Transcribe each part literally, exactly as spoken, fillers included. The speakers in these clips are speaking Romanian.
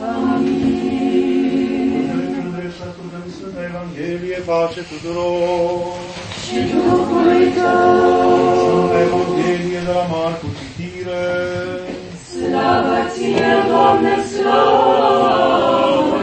Evanghelie, pace tuturor. Și Duhului tău. Sfânta Evanghelie de la Marcu, citire. Slavă ție, Doamne, slavă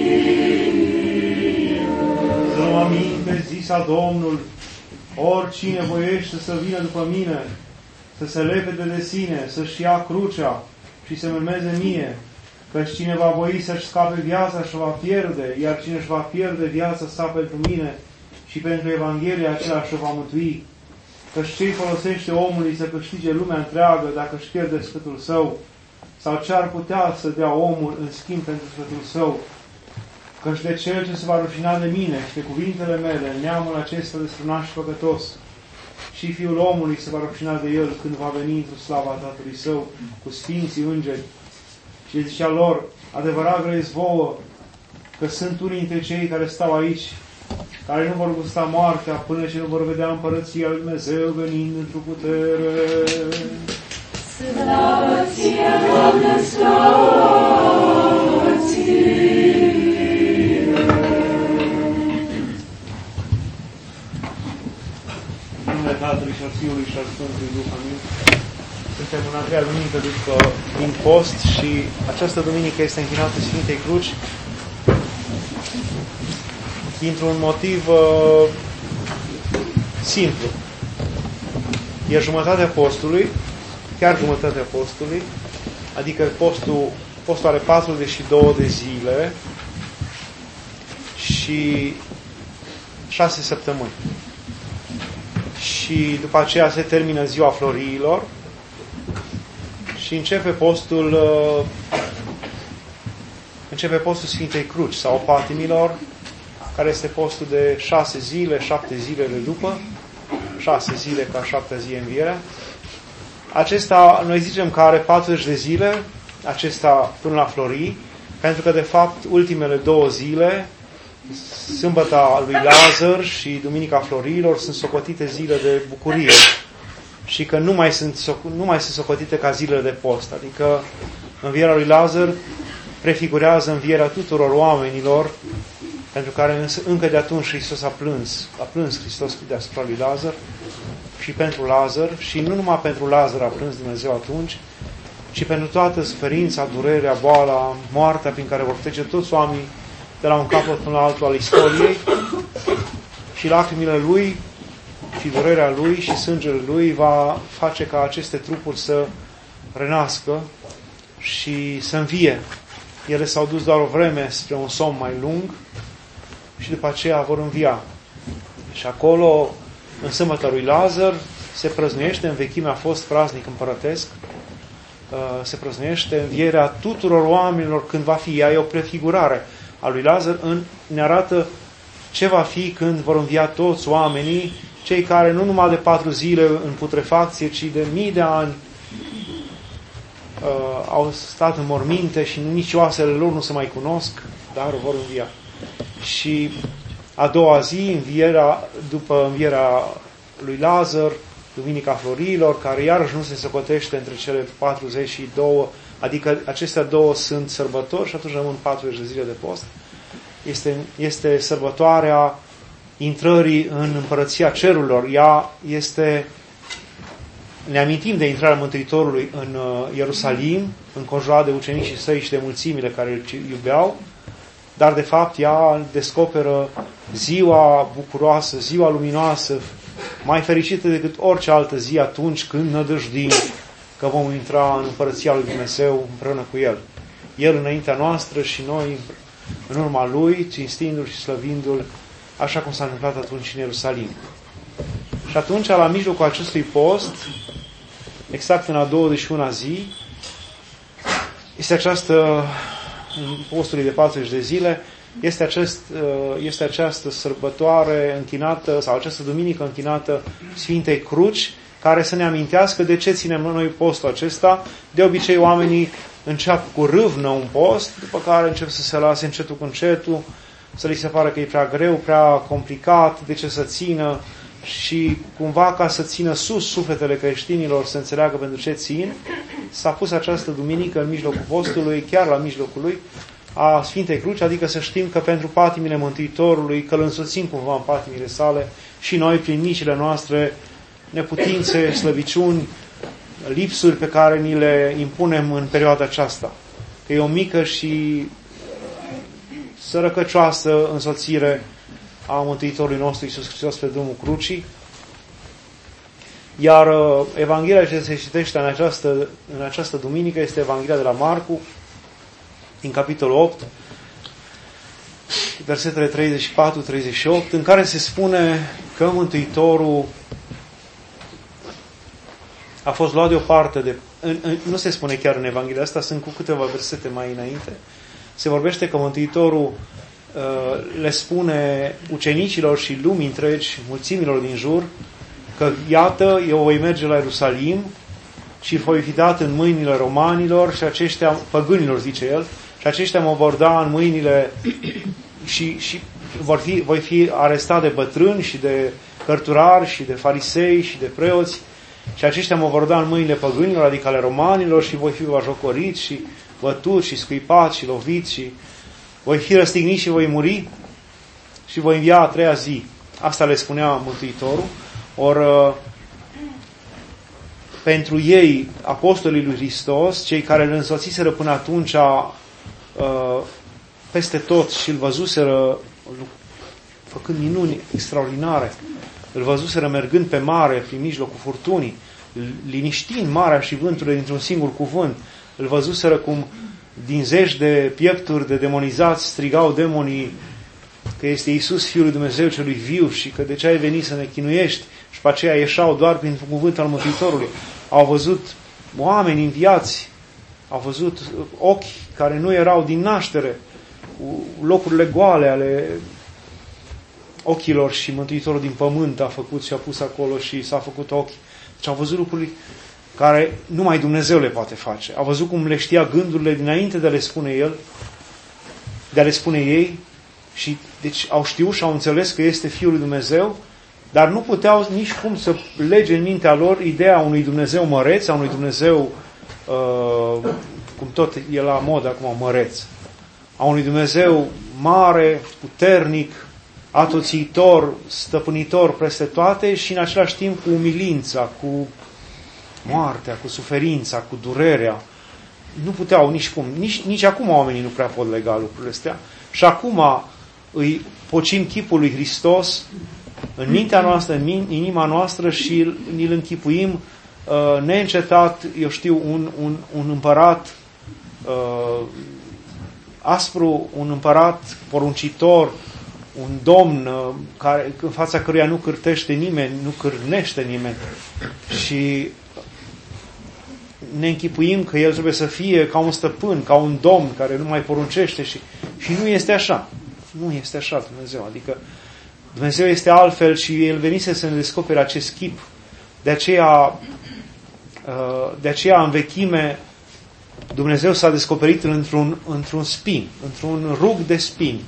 ție. Să luăm aminte, zisa Domnul, oricine voiește să vină după mine, să se lepede de sine, să-și ia crucea și să mă urmeze mie, căci cine va voi să-și scape viața și o va pierde, iar cine își va pierde viața sa pentru mine și pentru Evanghelia acela și o va mântui. Căci ce-i folosește omului să câștige lumea întreagă dacă își pierde sfâtul său? Sau ce ar putea să dea omul în schimb pentru sfâtul său? Căci de cel ce se va rușina de mine și de cuvintele mele, neamul acesta desfrânat și păcătos, și Fiul omului se va rușina de el când va veni într-o slava Tatălui Său cu sfinții îngeri. Și zicea lor, adevărat grăiesc vouă că sunt unii dintre cei care stau aici, care nu vor gusta moartea până ce nu vor vedea împărăția lui Dumnezeu venind într-o putere. Slavă ție, Doamne, slavă ție. În numele Tatălui și al Fiului și al Sfântului Duh, amin. Suntem în a treia duminică după din post și această duminică este închinată Sfintei Cruci dintr-un motiv uh, simplu. E jumătatea postului, chiar jumătatea postului, adică postul, postul are patruzeci și două de zile și șase săptămâni. Și după aceea se termină ziua Floriilor și începe postul uh, începe postul Sfintei Cruci sau Patimilor, care este postul de șase zile, șapte zile de după, șase zile ca șaptea zi învierea. Acesta, noi zicem că are patruzeci de zile, acesta până la Florii, pentru că de fapt ultimele două zile, sâmbăta lui Lazar și duminica Florilor, sunt socotite zile de bucurie și că nu mai sunt, nu mai sunt socotite ca zile de post. Adică învierea lui Lazar prefigurează învierea tuturor oamenilor, pentru care încă de atunci Hristos a plâns. A plâns Hristos deasupra lui Lazar și pentru Lazar, și nu numai pentru Lazar a plâns Dumnezeu atunci, ci pentru toată suferința, durerea, boala, moartea prin care vor trece toți oamenii de la un capăt până la altul al istoriei, și lacrimile lui și durerea lui și sângele lui va face ca aceste trupuri să renască și să învie. Ele s-au dus doar o vreme spre un somn mai lung și după aceea vor învia. Și acolo, în sâmbăta lui Lazar, se prăznuiește, în vechime a fost praznic împărătesc, se prăznuiește învierea tuturor oamenilor când va fi. Ea e o prefigurare a lui Lazar, în, ne arată ce va fi când vor învia toți oamenii, cei care nu numai de patru zile în putrefacție, ci de mii de ani uh, au stat în morminte și nici oasele lor nu se mai cunosc, dar vor învia. Și a doua zi, învierea, după învierea lui Lazar, Duminica Florilor, care iarăși nu se socotește între cele patruzeci și doi, adică acestea două sunt sărbători și atunci rămân patruzeci de zile de post. Este, este sărbătoarea intrării în împărăția cerurilor. Ea este, ne amintim de intrarea Mântuitorului în Ierusalim, înconjurat de ucenicii săi și de mulțimile care îl iubeau, dar de fapt ea descoperă ziua bucuroasă, ziua luminoasă, mai fericită decât orice altă zi atunci când nădăjduim că vom intra în împărăția lui Dumnezeu împreună cu El. El înaintea noastră și noi în urma Lui, cinstindu-L și slăvindu-L, așa cum s-a întâmplat atunci în Ierusalim. Și atunci, la mijlocul acestui post, exact în a douăzeci și una zi, este această, postului de patruzeci de zile, este, acest, este această sărbătoare închinată, sau această duminică închinată Sfintei Cruci, care să ne amintească de ce ținem noi postul acesta. De obicei, oamenii înceapă cu râvnă un post, după care încep să se lase încetul cu încetul, să li se pare că e prea greu, prea complicat, de ce să țină, și cumva ca să țină sus sufletele creștinilor să înțeleagă pentru ce țin, s-a pus această duminică în mijlocul postului, chiar la mijlocul lui, a Sfintei Cruci, adică să știm că pentru patimile Mântuitorului, că îl însoțim cumva în patimile sale și noi prin micile noastre neputințe, slăbiciuni, lipsuri pe care ni le impunem în perioada aceasta. Că e o mică și sărăcăcioasă însoțire a Mântuitorului nostru Iisus Hristos pe drumul crucii. Iar Evanghelia ce se citește în această, în această duminică este Evanghelia de la Marcu, din capitolul opt, versetele treizeci și patru treizeci și opt, în care se spune că Mântuitorul a fost luat deoparte de... În, în, nu se spune chiar în Evanghelia asta, sunt cu câteva versete mai înainte. Se vorbește că Mântuitorul uh, le spune ucenicilor și lumii întregi, mulțimilor din jur, că iată, eu voi merge la Ierusalim și voi fi dat în mâinile romanilor și aceștia, păgânilor, zice el, și aceștia mă vor da în mâinile și, și vor fi, voi fi arestat de bătrâni și de cărturari și de farisei și de preoți și aceștia mă vor da în mâinile păgânilor, adică ale romanilor, și voi fi bajocorit și bătut și scuipat și lovit și voi fi răstignit și voi muri și voi învia a treia zi. Asta le spunea Mântuitorul. Or, pentru ei, apostolii lui Hristos, cei care îl însoțiseră până atunci peste tot și îl văzuseră făcând minuni extraordinare, îl văzuseră mergând pe mare prin mijlocul furtunii, liniștind marea și vânturile dintr-un singur cuvânt, îl văzuseră cum din zeci de piepturi de demonizați strigau demonii că este Iisus Fiul lui Dumnezeu celui viu și că de ce ai venit să ne chinuiești, și pe aceea ieșau doar prin cuvânt al Mântuitorului. Au văzut oameni înviați, au văzut ochi care nu erau din naștere, cu locurile goale ale ochilor și Mântuitorul din pământ a făcut și a pus acolo și s-a făcut ochi. Deci au văzut lucruri care numai Dumnezeu le poate face. Au văzut cum le știa gândurile dinainte de a le spune El, de a le spune ei, și deci au știut și au înțeles că este Fiul lui Dumnezeu, dar nu puteau nici cum să lege în mintea lor ideea unui Dumnezeu măreț, a unui Dumnezeu, uh, cum tot e la modă acum, măreț, a unui Dumnezeu mare, puternic, atoțitor, stăpânitor peste toate și în același timp cu umilința, cu moartea, cu suferința, cu durerea. Nu puteau nici cum, nici, nici acum oamenii nu prea pot lega lucrurile astea. Și acum îi pocim chipul lui Hristos în mintea noastră, în inima noastră și ni-l închipuim uh, neîncetat, eu știu, un, un, un împărat uh, aspru, un împărat poruncitor, un domn uh, care, în fața căruia nu cârtește nimeni, nu cârnește nimeni. Și ne închipuim că el trebuie să fie ca un stăpân, ca un domn care nu mai poruncește și, și nu este așa. Nu este așa Dumnezeu. Adică Dumnezeu este altfel și El venise să ne descopere acest chip. De aceea, de aceea în vechime Dumnezeu s-a descoperit într-un, într-un spin, într-un rug de spini.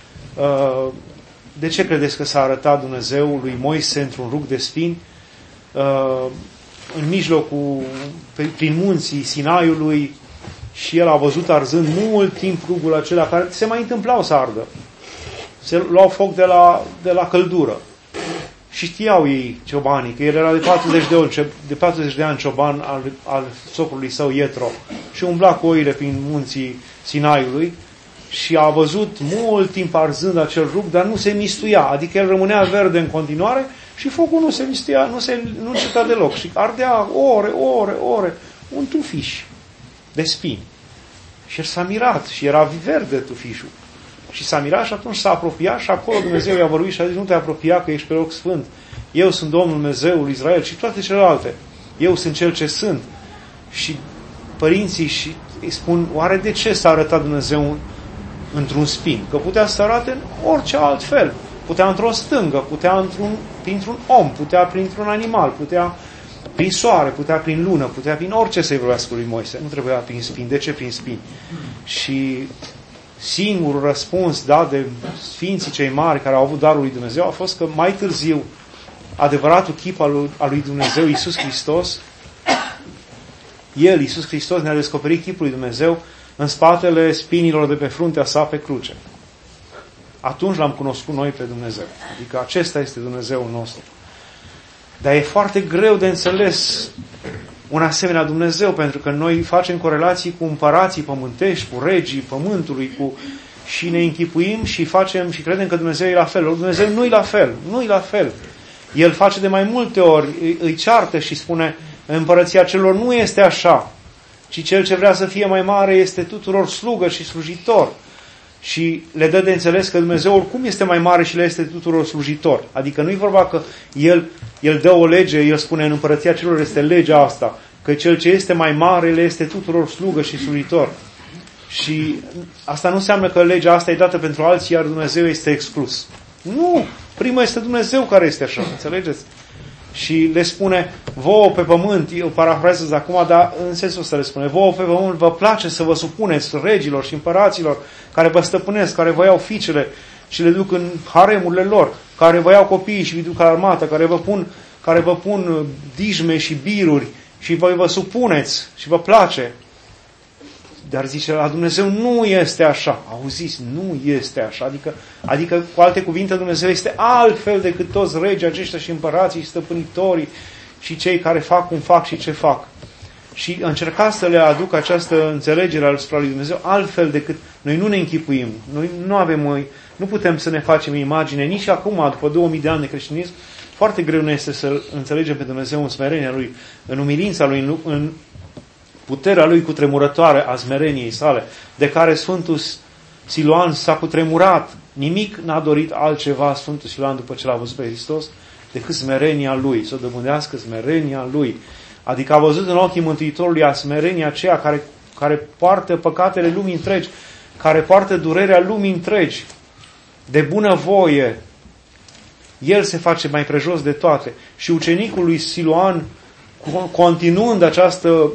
De ce credeți că s-a arătat Dumnezeu lui Moise într-un rug de spini? În mijlocul, prin munții Sinaiului, și el a văzut arzând mult timp rugul acela, care se mai întâmplau să ardă. Se luau foc de la, de la căldură. Și știau ei, ciobanii, că el era de patruzeci de ani, de patruzeci de ani cioban al, al socrului său Ietro și umbla cu oile prin munții Sinaiului și a văzut mult timp arzând acel rug, dar nu se mistuia, adică el rămânea verde în continuare și focul nu se mistuia, nu se nu înceta deloc și ardea ore, ore, ore, un tufiș de spini. Și el s-a mirat și era verde tufișul. Și s-a mirat și atunci s-a apropiat și acolo Dumnezeu i-a vorbit și a zis: nu te apropia că ești pe loc sfânt. Eu sunt Domnul Dumnezeul Israel și toate celelalte. Eu sunt Cel ce sunt. Și părinții și îi spun: oare de ce s-a arătat Dumnezeu într-un spin? Că putea să arate în orice alt fel. Putea într-o stângă, putea într-un, printr-un om, putea printr-un animal, putea prin soare, putea prin lună, putea prin orice să-i vorbească lui Moise. Nu trebuia prin spin. De ce prin spin? Și singurul răspuns dat de sfinții cei mari care au avut darul lui Dumnezeu a fost că mai târziu adevăratul chip al lui, al lui Dumnezeu, Iisus Hristos, El, Iisus Hristos, ne-a descoperit chipul lui Dumnezeu în spatele spinilor de pe fruntea sa pe cruce. Atunci l-am cunoscut noi pe Dumnezeu. Adică acesta este Dumnezeul nostru. Dar e foarte greu de înțeles un asemenea Dumnezeu, pentru că noi facem corelații cu împărații pământești, cu regii pământului, cu... și ne închipuim și facem și credem că Dumnezeu e la fel. Dumnezeu nu e la fel, nu e la fel. El face de mai multe ori, îi ceartă și spune, împărăția celor nu este așa, ci cel ce vrea să fie mai mare este tuturor slugă și slujitor. Și le dă de înțeles că Dumnezeu oricum este mai mare și le este tuturor slujitor. Adică nu e vorba că El, El dă o lege, El spune în împărăția celor este legea asta, că cel ce este mai mare le este tuturor slugă și slujitor. Și asta nu înseamnă că legea asta e dată pentru alții, iar Dumnezeu este exclus. Nu! Prima este Dumnezeu care este așa, înțelegeți? Și le spune, vouă pe pământ, eu parafrazez acum, dar în sensul ăsta le spune, vouă pe pământ vă place să vă supuneți regilor și împăraților care vă stăpânesc, care vă iau fiicele și le duc în haremurile lor, care vă iau copiii și vi duc la armată, care vă pun, care vă pun dijme și biruri și voi vă supuneți și vă place. Dar zice, la Dumnezeu nu este așa. Auziți, nu este așa. Adică, adică, cu alte cuvinte, Dumnezeu este altfel decât toți regii aceștia și împărații și stăpânitorii și cei care fac cum fac și ce fac. Și încerca să le aduc această înțelegere asupra lui Dumnezeu altfel decât noi nu ne închipuim. Noi nu avem, nu putem să ne facem imagine nici acum, după două mii de ani de creștinism, foarte greu ne este să înțelegem pe Dumnezeu în smerenia Lui, în umilința Lui, în, în puterea Lui cutremurătoare a smereniei sale, de care Sfântul Siloan s-a cutremurat. Nimic n-a dorit altceva Sfântul Siloan după ce l-a văzut pe Hristos decât smerenia Lui, să dobândească smerenia Lui. Adică a văzut în ochii Mântuitorului a smerenia aceea care, care poartă păcatele lumii întregi, care poartă durerea lumii întregi, de bunăvoie. El se face mai prejos de toate. Și ucenicul lui Siloan, continuând această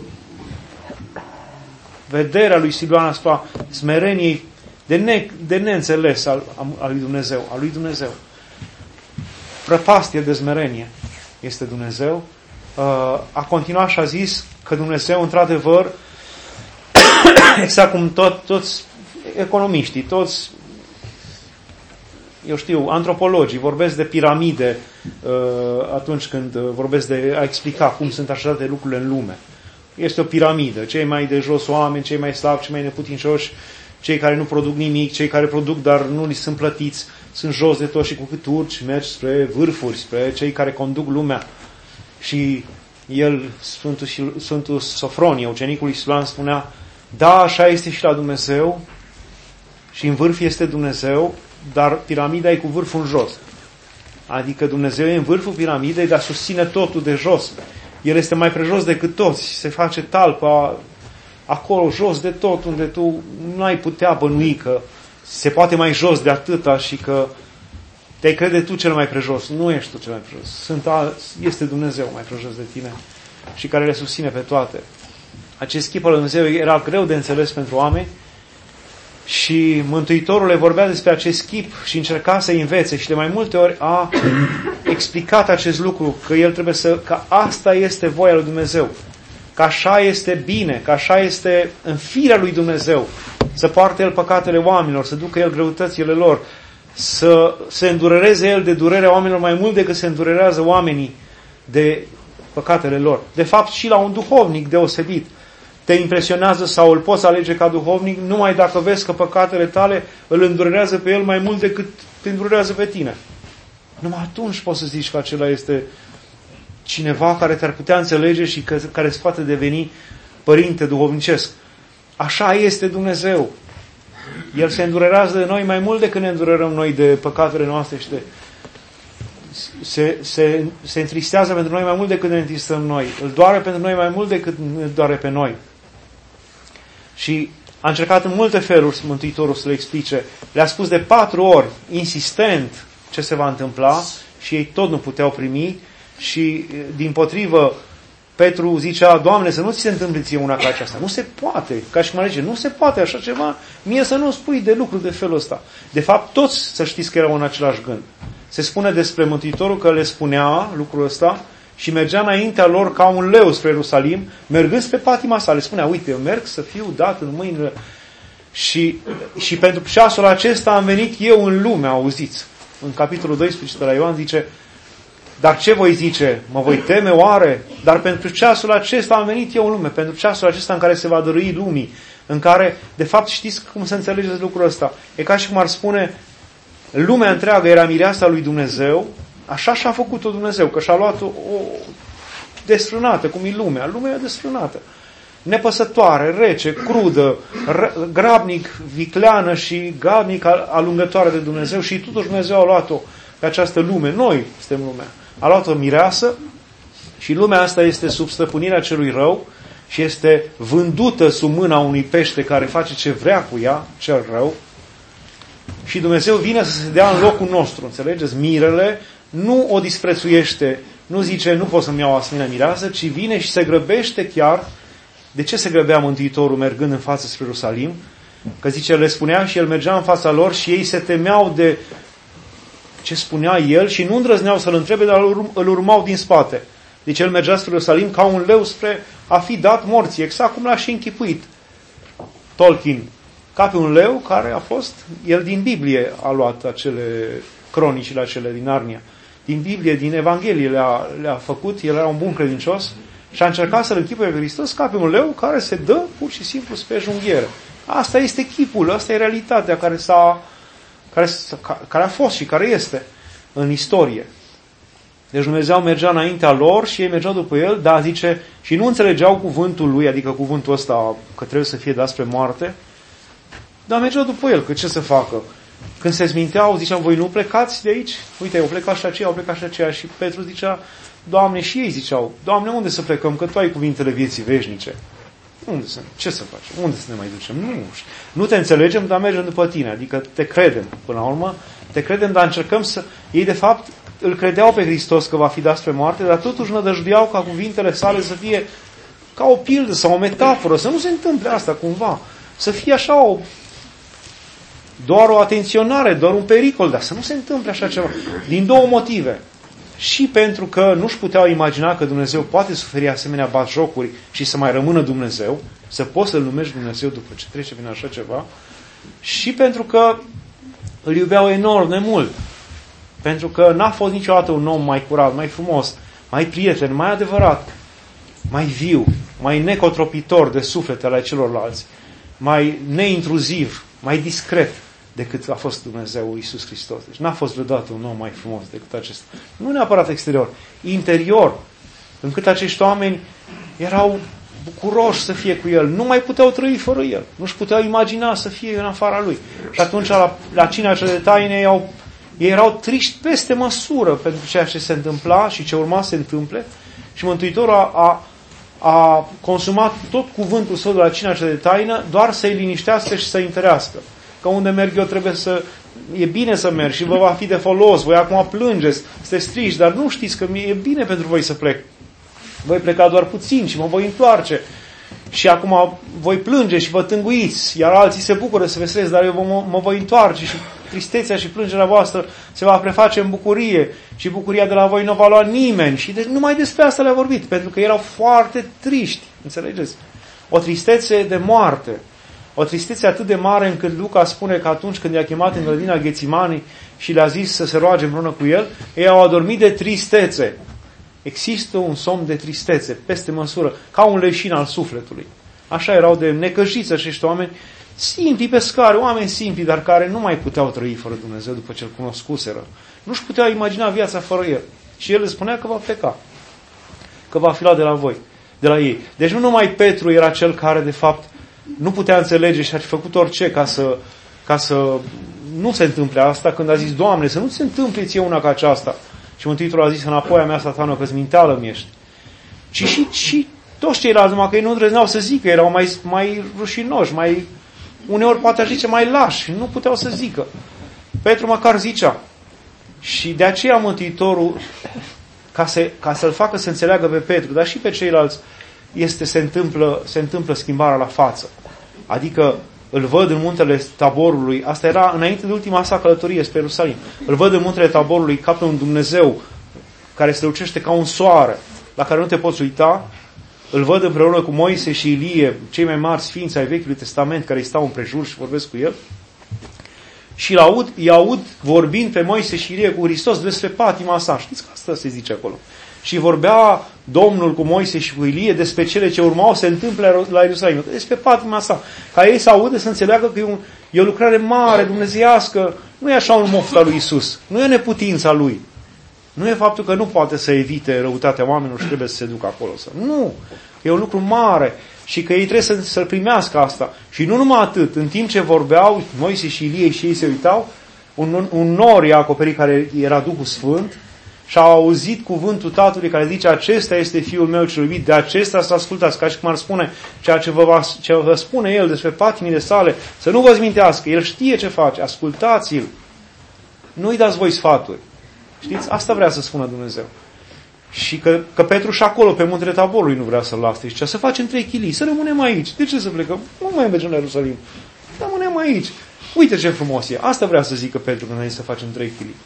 vederea lui Siloan asupra smereniei de, ne, de neînțeles al, al lui Dumnezeu, al lui Dumnezeu. Prăpastie de smerenie este Dumnezeu. A continuat și a zis că Dumnezeu, într-adevăr, exact cum tot, toți economiștii, toți, eu știu, antropologii vorbesc de piramide atunci când vorbesc de a explica cum sunt așezate lucrurile în lume. Este o piramidă. Cei mai de jos oameni, cei mai slabi, cei mai neputincioși, cei care nu produc nimic, cei care produc dar nu li sunt plătiți, sunt jos de tot și cu cât urci mergi spre vârfuri, spre cei care conduc lumea. Și el, Sfântul, Sfântul Sofronie, ucenicul lui Siloan, spunea, da, așa este și la Dumnezeu și în vârf este Dumnezeu, dar piramida e cu vârful în jos. Adică Dumnezeu e în vârful piramidei, dar susține totul de jos. El este mai prejos decât toți. Se face talpa acolo, jos de tot, unde tu n-ai putea bănui că se poate mai jos de atâta și că te crede tu cel mai prejos. Nu ești tu cel mai prejos. Sunt alți, este Dumnezeu mai prejos de tine și care le susține pe toate. Acest chip al lui Dumnezeu era greu de înțeles pentru oameni și Mântuitorul le vorbea despre acest chip și încerca să învețe și de mai multe ori a explicat acest lucru, că el trebuie să, că asta este voia lui Dumnezeu, că așa este bine, că așa este în firea lui Dumnezeu, să poarte el păcatele oamenilor, să ducă el greutățile lor, să se îndurereze el de durerea oamenilor mai mult decât se îndurerează oamenii de păcatele lor. De fapt, și la un duhovnic deosebit te impresionează sau îl poți alege ca duhovnic numai dacă vezi că păcatele tale îl îndurerează pe el mai mult decât te îndurerează pe tine. Numai atunci poți să zici că acela este cineva care te-ar putea înțelege și că, care îți poate deveni părinte duhovnicesc. Așa este Dumnezeu. El se îndurerează de noi mai mult decât ne îndurerăm noi de păcatele noastre și de... Se, se, se întristează pentru noi mai mult decât ne întristăm noi. Îl doare pentru noi mai mult decât ne doare pe noi. Și a încercat în multe feluri Mântuitorul să le explice. Le-a spus de patru ori, insistent, ce se va întâmpla și ei tot nu puteau primi și, dimpotrivă, Petru zicea, Doamne, să nu ți se întâmple ție una ca aceasta. Nu se poate, ca și cum ar zice, nu se poate așa ceva, mie să nu spui de lucruri de felul ăsta. De fapt, toți să știți că erau în același gând. Se spune despre Mântuitorul că le spunea lucrul ăsta și mergea înaintea lor ca un leu spre Ierusalim, mergând spre patima sa. Le spunea, uite, eu merg să fiu dat în mâinile... Și, și pentru ceasul acesta am venit eu în lume, auziți. În capitolul doisprezece de la Ioan zice, dar ce voi zice? Mă voi teme oare? Dar pentru ceasul acesta am venit eu în lume, pentru ceasul acesta în care se va dărui lumii, în care, de fapt, știți cum să înțelegeți lucrul ăsta? E ca și cum ar spune, lumea întreagă era mireasa lui Dumnezeu, așa și-a făcut-o Dumnezeu, că și-a luat-o o desfrânată, cum e lumea. Lumea e desfrânată. Nepăsătoare, rece, crudă, grabnic, vicleană și grabnic alungătoare de Dumnezeu și totuși Dumnezeu a luat-o pe această lume. Noi suntem lumea. A luat-o mireasă și lumea asta este sub stăpânirea celui rău și este vândută sub mâna unui pește care face ce vrea cu ea, cel rău. Și Dumnezeu vine să se dea în locul nostru, înțelegeți? Mirele nu o disprețuiește, nu zice, nu pot să-mi iau o asemenea mireasă, ci vine și se grăbește chiar. De ce se grăbea Mântuitorul mergând în față spre Ierusalim? Că zice, le spunea și el mergea în fața lor și ei se temeau de ce spunea el și nu îndrăzneau să-l întrebe, dar îl urmau din spate. Deci el mergea spre Ierusalim ca un leu spre a fi dat morții, exact cum l-a și închipuit Tolkien. Ca pe un leu care a fost, el din Biblie a luat acele cronicile acele din Narnia. Din Biblie, din Evanghelie le-a, le-a făcut, el era un bun credincios și a încercat să-L închipuie pe Hristos ca pe un leu care se dă pur și simplu spre junghiere. Asta este chipul, asta e realitatea care, s-a, care, care a fost și care este în istorie. Deci Dumnezeu mergea înaintea lor și ei mergeau după El, dar zice, și nu înțelegeau cuvântul Lui, adică cuvântul ăsta că trebuie să fie dat spre moarte, dar mergeau după El, că ce să facă? Când se zminteau, ziceau, voi nu plecați de aici? Uite, au plecat și aceia, au plecat și aceia. Și Petru zicea, Doamne, și ei ziceau, Doamne, unde să plecăm? Că Tu ai cuvintele vieții veșnice. Unde să, ce să facem? Unde să ne mai ducem? Nu, nu te înțelegem, dar mergem după Tine. Adică te credem, până la urmă, te credem, dar încercăm să... Ei, de fapt, îl credeau pe Hristos că va fi dat spre moarte, dar totuși nădăjduiau ca cuvintele sale să fie ca o pildă sau o metaforă, să nu se întâmple asta cumva. Să fie așa o... doar o atenționare, doar un pericol, dar să nu se întâmple așa ceva. Din două motive. Și pentru că nu-și puteau imagina că Dumnezeu poate suferi asemenea batjocuri și să mai rămână Dumnezeu, să poți să-L numești Dumnezeu după ce trece prin așa ceva, și pentru că îl iubeau enorm de mult. Pentru că n-a fost niciodată un om mai curat, mai frumos, mai prieten, mai adevărat, mai viu, mai necotropitor de suflete ale celorlalți, mai neintruziv, mai discret decât a fost Dumnezeu Iisus Hristos. Deci n-a fost vreodată un om mai frumos decât acesta. Nu neapărat exterior, interior, încât acești oameni erau bucuroși să fie cu El, nu mai puteau trăi fără El, nu-și puteau imagina să fie în afara Lui. Și atunci la, la cina cea de taine ei, au, ei erau triști peste măsură pentru ceea ce se întâmpla și ce urma să se întâmple și Mântuitorul a, a, a consumat tot cuvântul Său de la cina cea de taină doar să-i liniștească și să-i întărească. Că unde merg eu trebuie să... E bine să merg și vă va fi de folos. Voi acum plângeți, sunteți triști, dar nu știți că e bine pentru voi să plec. Voi pleca doar puțin și mă voi întoarce. Și acum voi plânge și vă tânguiți, iar alții se bucură să veselesc, dar eu mă, mă voi întoarce și tristețea și plângerea voastră se va preface în bucurie și bucuria de la voi nu va lua nimeni. Și de, numai despre asta le-a vorbit, pentru că erau foarte triști. Înțelegeți? O tristețe de moarte. O tristețe atât de mare încât Luca spune că atunci când i-a chemat în grădina Ghețimani și le-a zis să se roage împreună cu el, ei au adormit de tristețe. Există un somn de tristețe, peste măsură, ca un leșin al sufletului. Așa erau de necăjiți acești oameni, simpli pescari, oameni simpli, dar care nu mai puteau trăi fără Dumnezeu după ce îl cunoscuseră. Nu-și puteau imagina viața fără El. Și El le spunea că va pleca, că va fi luat de la voi, de la ei. Deci nu numai Petru era cel care, de fapt, nu putea înțelege și a făcut orice ca să, ca să nu se întâmple asta, când a zis, Doamne, să nu se întâmple ție una ca aceasta. Și Mântuitorul a zis, înapoi a mea, Satană, că-ți minteală mi-ești. Și, și, și toți ceilalți, numai că ei nu îndrăzneau să zică, erau mai, mai rușinoși, mai, uneori poate aș zice mai lași, nu puteau să zică. Petru măcar zicea. Și de aceea Mântuitorul, ca, să, ca să-l facă să înțeleagă pe Petru, dar și pe ceilalți, este, se, întâmplă, se întâmplă schimbarea la față. Adică îl văd în muntele Taborului, asta era înainte de ultima sa călătorie spre Ierusalim, îl văd în muntele Taborului ca pe un Dumnezeu care strălucește ca un soare, la care nu te poți uita, îl văd împreună cu Moise și Ilie, cei mai mari sfinți ai Vechiului Testament, care îi stau împrejur și vorbesc cu el, și îi aud, îi aud vorbind pe Moise și Ilie cu Hristos despre patima sa. Știți că asta se zice acolo. Și vorbea Domnul cu Moise și cu Ilie despre cele ce urmau se întâmple la Ierusalim, despre patima sa. Ca ei să audă, să înțeleagă că e, un, e o lucrare mare, dumnezeiască, nu e așa un moft al lui Iisus, nu e neputința lui. Nu e faptul că nu poate să evite răutatea oamenilor și trebuie să se ducă acolo. Să. Nu! E un lucru mare și că ei trebuie să, să primească asta. Și nu numai atât, în timp ce vorbeau, Moise și Ilie și ei se uitau, un, un nor i-a acoperit care era Duhul Sfânt și au auzit cuvântul Tatălui care zice: acesta este Fiul meu cel iubit, de acesta să ascultați, ca și cum ar spune ceea ce vă, va, ce vă spune El despre patimile sale, să nu vă zmintească, El știe ce face, ascultați-l. Nu-i dați voi sfaturi. Știți? Asta vrea să spună Dumnezeu. Și că, că Petru și acolo, pe muntele Taborului, nu vrea să-l lasă. Zicea: să facem trei chilii, să rămânem aici. De ce să plecăm? Nu mai mergem la Ierusalim. Rămânem aici. Uite ce frumos e. Asta vrea să zică Petru când a zis să facem trei chilii.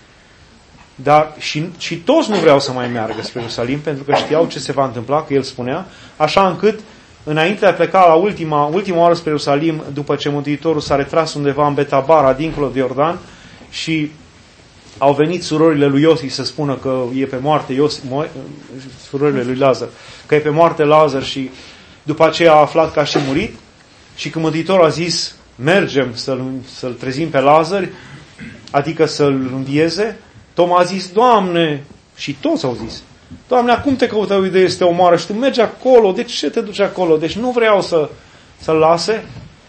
Dar și, și toți nu vreau să mai meargă spre Ierusalim, pentru că știau ce se va întâmpla, că el spunea, așa încât, înainte de a pleca la ultima, ultima oară spre Ierusalim, după ce Mântuitorul s-a retras undeva în Betabara, dincolo de Iordan, și au venit surorile lui Iosif să spună că e pe moarte Iosif, surorile lui Lazar, că e pe moarte Lazar, și după aceea a aflat că a și murit, și când Mântuitorul a zis: mergem să-l, să-l trezim pe Lazar, adică să-l învieze, Toma a zis: Doamne, și toți au zis: Doamne, acum te căutau, de este omoară și tu mergi acolo, de ce te duci acolo? Deci nu vreau să, să-l lase.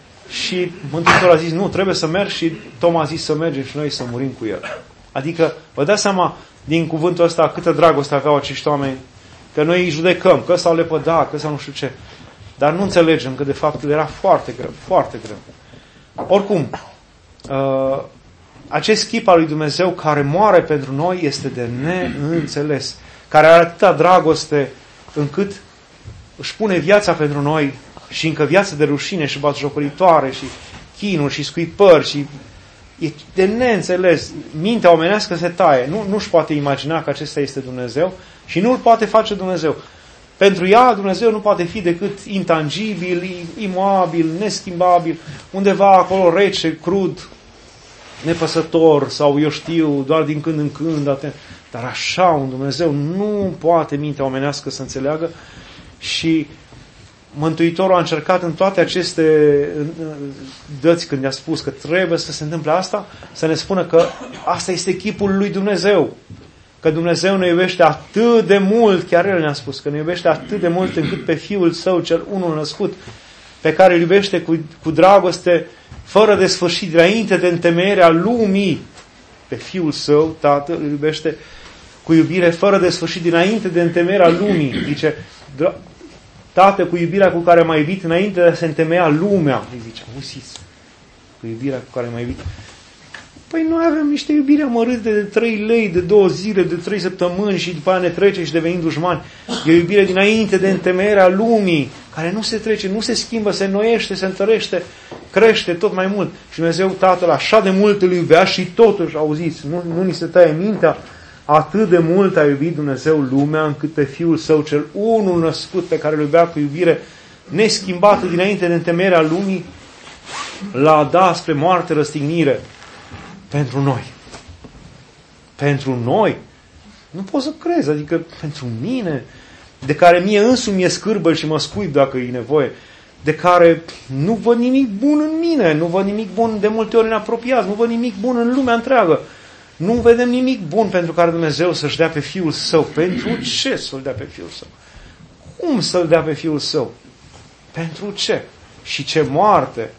Și Mântuitorul a zis: nu, trebuie să mergi, și Toma a zis să mergem și noi să murim cu el. Adică, vă dați seama din cuvântul ăsta câtă dragoste aveau acești oameni, că noi îi judecăm, că s-au lepădat, că s-au nu știu ce. Dar nu înțelegem că de fapt era foarte greu, foarte greu. Oricum, uh, acest chip al lui Dumnezeu care moare pentru noi este de neînțeles, care are atâta dragoste încât își pune viața pentru noi, și încă viață de rușine și batjocoritoare și chinuri și scuipări, și e de neînțeles. Mintea omenească se taie. Nu, nu-și poate imagina că acesta este Dumnezeu și nu îl poate face Dumnezeu. Pentru ea, Dumnezeu nu poate fi decât intangibil, imoabil, neschimbabil, undeva acolo rece, crud, nepăsător, sau eu știu, doar din când în când, atent. Dar așa un Dumnezeu nu poate mintea omenească să înțeleagă. Și Mântuitorul a încercat în toate aceste dăți, când i-a spus că trebuie să se întâmple asta, să ne spună că asta este chipul lui Dumnezeu. Că Dumnezeu ne iubește atât de mult, chiar El ne-a spus, că ne iubește atât de mult încât pe Fiul Său, cel unul născut, pe care îl iubește cu, cu dragoste fără de sfârșit, dinainte de întemeierea lumii, pe Fiul Său, Tatăl, îl iubește cu iubire fără de sfârșit, dinainte de întemeierea lumii. Zice: Tată, cu iubirea cu care m-ai iubit înainte de a se întemeia lumea. Îi zice: auziți, cu iubirea cu care m-ai iubit. Păi noi avem niște iubire amărâte de trei lei, de două zile, de trei săptămâni, și după aia ne trece și devenim dușmani. E o iubire dinainte de întemeierea lumii, care nu se trece, nu se schimbă, se înnoiește, se întărește, crește tot mai mult. Și Dumnezeu Tatăl așa de mult îl iubea și totuși, auziți, nu, nu ni se taie mintea, atât de mult a iubit Dumnezeu lumea, încât pe Fiul Său cel unul născut, pe care îl iubea cu iubire neschimbată dinainte de întemeierea lumii, l-a dat spre moarte, răstignire pentru noi. Pentru noi. Nu pot să crezi, adică pentru mine, de care mie însumi e scârbă și mă scuip dacă e nevoie, de care nu văd nimic bun în mine, nu văd nimic bun de multe ori în apropiați, nu văd nimic bun în lumea întreagă. Nu vedem nimic bun pentru care Dumnezeu să-și dea pe Fiul Său. Pentru ce să-L dea pe Fiul Său? Cum să-L dea pe Fiul Său? Pentru ce? Și ce moarte?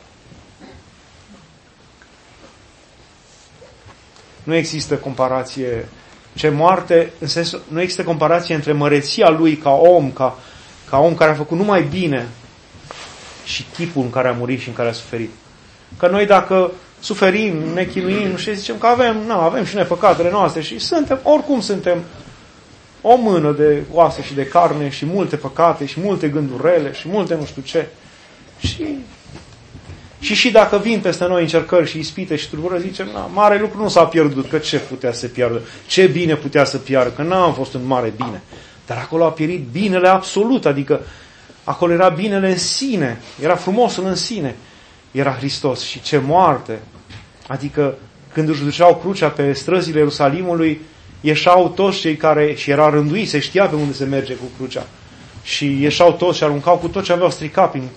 Nu există comparație. Ce moarte, în sensul, nu există comparație între măreția Lui ca om, ca, ca om care a făcut numai bine, și chipul în care a murit și în care a suferit. Că noi dacă suferim, ne chinuim și zicem că avem, nu, avem și noi păcatele noastre și suntem, oricum suntem o mână de oase și de carne și multe păcate și multe gânduri rele și multe nu știu ce. Și Și și dacă vin peste noi încercări și ispite și tulburări, zicem, na, mare lucru nu s-a pierdut, că ce putea să piardă? Ce bine putea să piardă? Că n-am fost un mare bine. Dar acolo a pierit binele absolut, adică acolo era binele în sine, era frumosul în sine, era Hristos. Și ce moarte! Adică când își duceau crucea pe străzile Ierusalimului, ieșau toți cei care, și era rânduit, se știa pe unde se merge cu crucea, și ieșau toți și aruncau cu tot ce aveau stricat prin,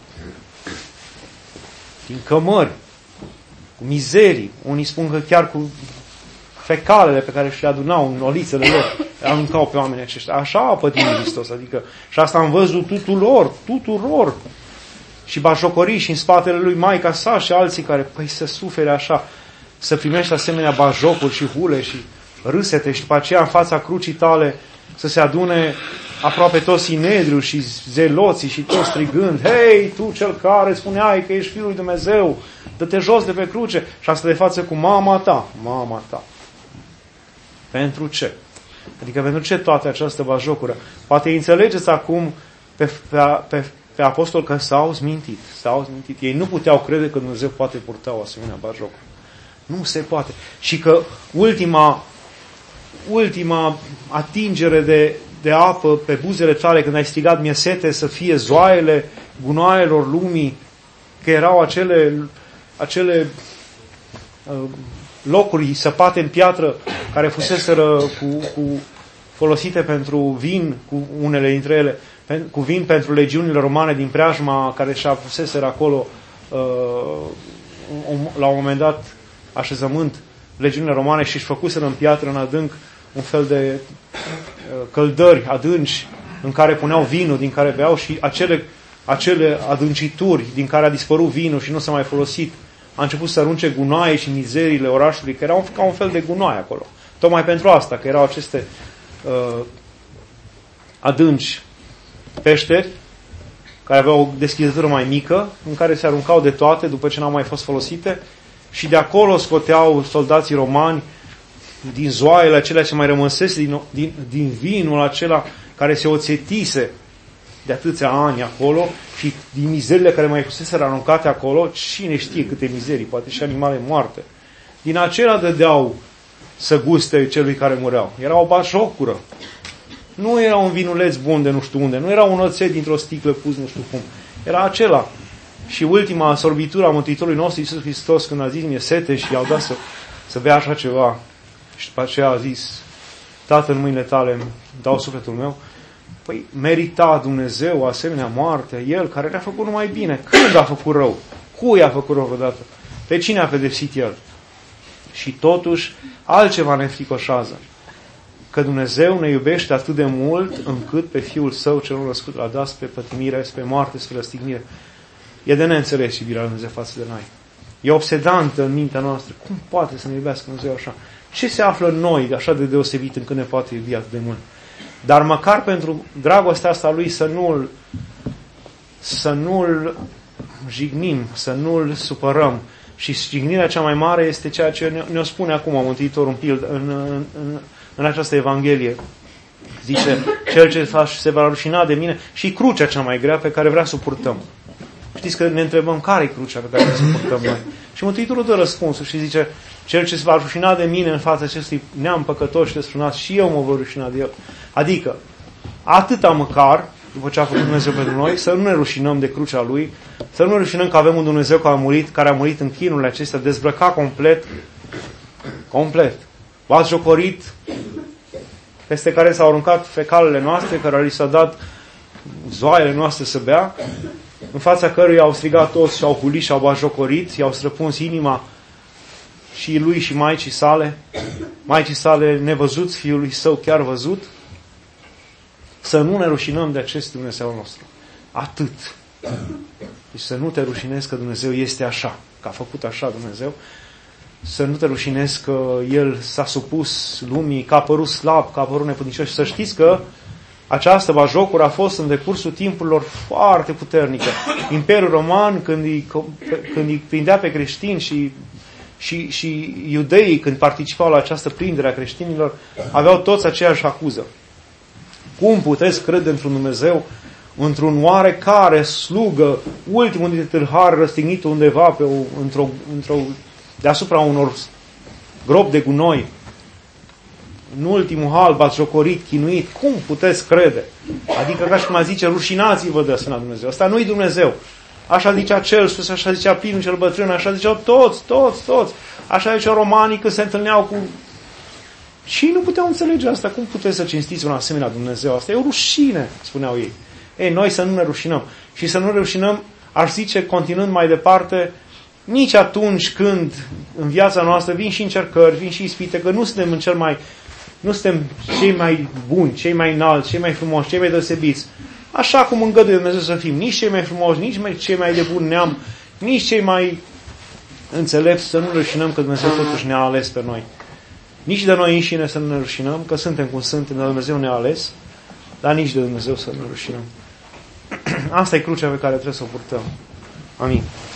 prin cămări, cu mizerii, unii spun că chiar cu fecalele pe care și le adunau în olițele lor, aruncau pe oamenii aceștia. Așa a pătimit Hristos, adică, și asta am văzut tuturor, tuturor, și bajocorii și în spatele lui maica sa și alții care, păi să sufere așa, să primești asemenea bajocuri și hule și râsete și după aceea în fața crucii tale să se adune aproape toți Sinedriul și zeloții și toți strigând, hei, tu cel care spuneai că ești Fiul lui Dumnezeu, dă-te jos de pe cruce, și asta de față cu mama ta, mama ta. Pentru ce? Adică pentru ce toată această bajocură? Poate înțelegeți acum pe, pe, pe, pe apostol că s-au zmintit, s-au zmintit. Ei nu puteau crede că Dumnezeu poate purta o asemenea bajocură. Nu se poate. Și că ultima, ultima atingere de, de apă pe buzele tale, când ai strigat mi-e sete, să fie zoaiele gunoaielor lumii, că erau acele, acele uh, locuri săpate în piatră care fuseseră cu, cu, folosite pentru vin, cu unele dintre ele, cu vin pentru legiunile romane din preajma care și-a fuseseră acolo uh, la un moment dat așezământ legiunile romane și își făcuseră în piatră, în adânc, un fel de uh, căldări adânci în care puneau vinul din care beau, și acele, acele adâncituri din care a dispărut vinul și nu s-a mai folosit, a început să arunce gunoaie și mizeriile orașului, că erau ca un fel de gunoaie acolo. Tocmai pentru asta, că erau aceste uh, adânci peșteri care aveau o deschizătură mai mică, în care se aruncau de toate după ce n-au mai fost folosite, și de acolo scoteau soldații romani din zoaiele acelea ce mai rămăsese din, din, din vinul acela care se oțetise de atâția ani acolo, și din mizerile care mai fusese aruncate acolo, cine știe câte mizerii, poate și animale moarte. Din acela dădeau să guste celui care mureau. Era o bajocură. Nu era un vinuleț bun de nu știu unde, nu era un oțet dintr-o sticlă pus nu știu cum. Era acela. Și ultima sorbitură a Mântuitorului nostru Iisus Hristos, când a zis mi-e sete și i-au dat să, să bea așa ceva, și după aceea a zis, Tată, în mâinile tale îmi dau sufletul meu, păi merita Dumnezeu o asemenea moarte, El care le-a făcut numai bine. Când a făcut rău? Cui a făcut rău vreodată? Pe cine a pedepsit El? Și totuși altceva ne înfricoșează, că Dumnezeu ne iubește atât de mult încât pe Fiul Său cel născut l-a dat spre pătimire, spre moarte, spre răstignire. E de neînțeles iubirea lui Dumnezeu față de noi. E obsedantă în mintea noastră. Cum poate să ne iubească Dumnezeu așa? Ce se află în noi așa de deosebit încât ne poate iubi atât de mult? Dar măcar pentru dragostea asta Lui să nu-L să nu-L jignim, să nu-L supărăm. Și jignirea cea mai mare este ceea ce ne-o spune acum Mântuitorul în, pildă, în, în, în, în această Evanghelie. Zice, cel ce se va rușina de mine, și crucea cea mai grea pe care vrea să o purtăm. Știți că ne întrebăm care e crucea pe care trebuie să o purtăm noi. Și Mântuitorul dă răspunsul și zice, cel ce se va rușina de mine în fața acestui neam păcătos și desfrânat, și eu mă voi rușina de el. Adică, atâta măcar, după ce a făcut Dumnezeu pentru noi, să nu ne rușinăm de crucea Lui, să nu ne rușinăm că avem un Dumnezeu care a murit, care a murit în chinurile acestea, dezbrăcat complet, complet, batjocorit, peste care s-au aruncat fecalele noastre, care li s-a dat zoaiele noastre să bea, în fața căruia au strigat toți și au hulit și au batjocorit, i-au străpuns inima și lui și maicii sale, maicii sale nevăzuți, Fiului Său chiar văzut, să nu ne rușinăm de acest Dumnezeu nostru. Atât. Deci să nu te rușinezi că Dumnezeu este așa, că a făcut așa Dumnezeu, să nu te rușinezi că El s-a supus lumii, că a părut slab, că a părut neputincios. Și să știți că această bajocură a fost în decursul timpurilor foarte puternică. Imperiul Roman, când îi, când îi prindea pe creștini și, și, și iudeii, când participau la această prindere a creștinilor, aveau toți aceeași acuză. Cum puteți crede într-un Dumnezeu într-un oarecare slugă, ultimul dintre tâlhari răstignit undeva pe o, într-o, într-o, deasupra unor gropi de gunoi. În ultimul hal batjocorit, chinuit. Cum puteți crede? Adică ca și cum a zice, rușinați-vă de asemenea Dumnezeu. Asta nu-i Dumnezeu. Așa zicea cel sus, așa zicea Plinul cel bătrân, așa ziceau toți, toți, toți. Așa ziceau romanii că se întâlneau cu... Și nu puteau înțelege asta. Cum puteți să cinstiți un asemenea Dumnezeu? Asta e o rușine, spuneau ei. Ei, noi să nu ne rușinăm. Și să nu ne rușinăm, aș zice, continuând mai departe, nici atunci când în viața noastră vin și încercări, vin și ispite, că nu suntem în cel mai... Nu suntem cei mai buni, cei mai înalți, cei mai frumoși, cei mai deosebiți. Așa cum îngăduie Dumnezeu să fim, nici cei mai frumoși, nici cei mai de bun neam, nici cei mai înțelepți, să nu rușinăm că Dumnezeu totuși ne-a ales pe noi. Nici de noi înșine să nu ne rușinăm, că suntem cum suntem, dar Dumnezeu ne-a ales, dar nici de Dumnezeu să nu ne rușinăm. Asta e crucea pe care trebuie să o purtăm. Amin.